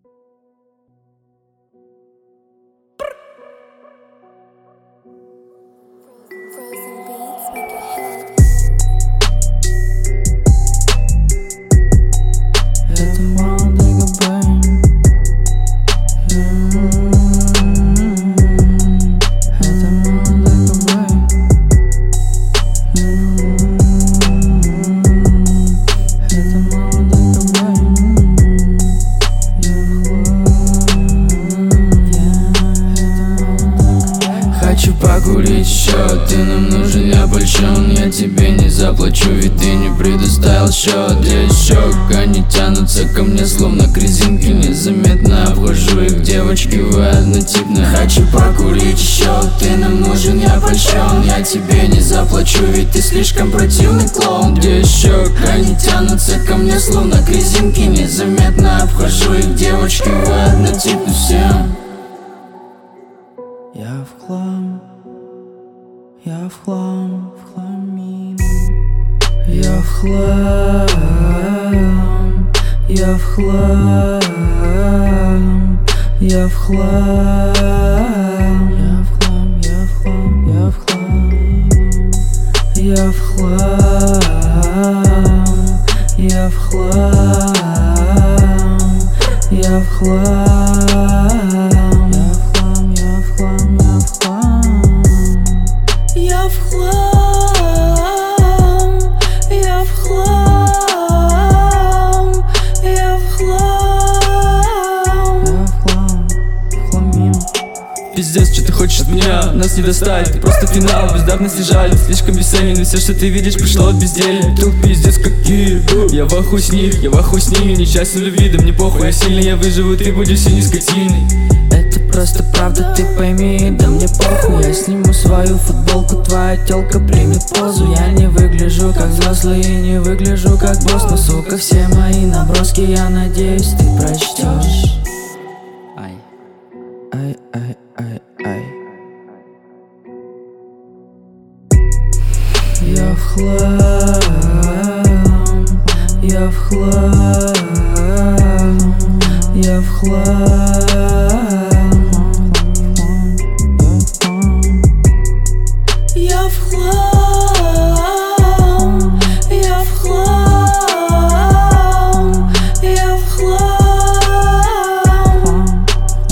Хочу покурить еще, ты нам нужен, я польщен. Я тебе не заплачу, ведь ты не предоставил счет. Здесь щек, они тянутся ко мне словно к резинке. Незаметно обхожу их, девочки, вы однотипны. Хочу покурить еще, ты нам нужен, я польщен. Я тебе не заплачу, ведь ты слишком противный клоун. Здесь щек, они тянутся ко мне словно к резинке. Незаметно обхожу их, девочки, вы однотипны всем. Я в хлам, я в хлам, в хламину. Я в хлам, я в хлам, я в хлам, я в хлам, я в хлам, я в хлам, я в хлам, я в хлам, я в хлам. Я в хлам, я в хлам, я в хлам, я в хлам, в хламину. Пиздец, что ты хочешь от меня? Нас не достать, ты просто финал, бездарности жаль. Слишком бесценен, все, что ты видишь, пришло от безделья. Тут пиздец какие, я в ахуе с них, я в ахуе с ними. Несчастен любви, да мне похуй, я сильный, я выживу, ты будешь синей скотиной. Это просто правда, ты пойми, да мне похуй. Я сниму свою футболку, твоя тёлка примет позу. Я не выгляжу как взрослый и не выгляжу как босс. Но, сука, все мои наброски, я надеюсь, ты прочтёшь. Ай, ай, ай, ай, ай. Я в хлам, я в хлам, я в хлам. Я в хлам, я в хлам, я в хлам.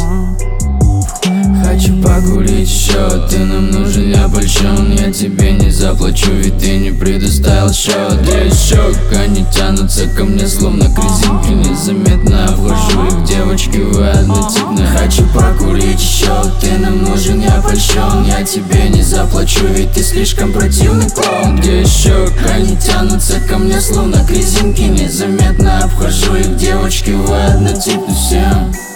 Хочу покурить еще, ты нам нужен, я польщен. Я тебе не заплачу, ведь ты не предоставил счет. Здесь щек, они тянутся ко мне словно к резинке. Незаметно обхожу их, девочки, вы однотипны. Хочу покурить еще, ты нам нужен, я польщен. Я тебе не заплачу, ведь ты слишком противный клоун. Здесь щек, они тянутся ко мне словно к резинке. Незаметно обхожу их, девочки, вы однотипны всем.